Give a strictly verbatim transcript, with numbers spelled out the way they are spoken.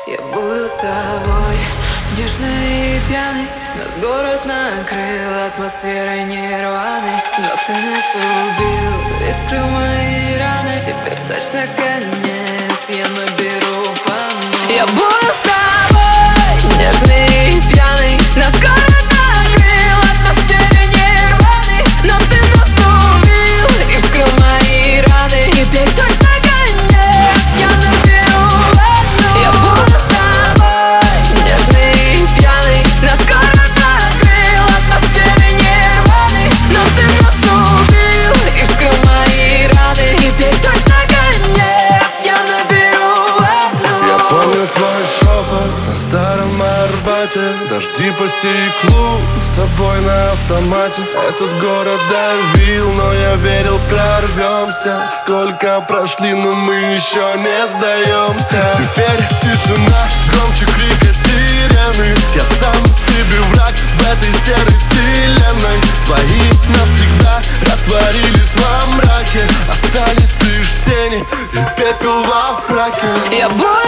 Я буду с тобой, нежный и пьяный. Нас город накрыл атмосферой нирваны. Но ты нас убил и скрыл мои раны. Теперь точно конец, я наберу по новой. Я буду с тобой, нежный и пьяный. Нас город накрыл атмосферой нирваны. Но ты нас убил и скрыл мои раны. Теперь точно конец, я наберу по новой. Я буду с тобой, нежный и пьяный. Нас город накрыл атмосферой нирваны. Но ты нас убил и скрыл мои раны. Теперь точно конец, я наберу по новой. Я помню твой шепот на старом Арбате. Дожди по стеклу, с тобой на автомате. Этот город давил, но я верил, прорвемся. Сколько прошли, но мы еще не сдаемся. Теперь тишина, громче крика сирены. Я сам себе враг в этой серой вселенной. Твои навсегда растворились во мраке. Остались лишь тени и пепел во фраке. Я буду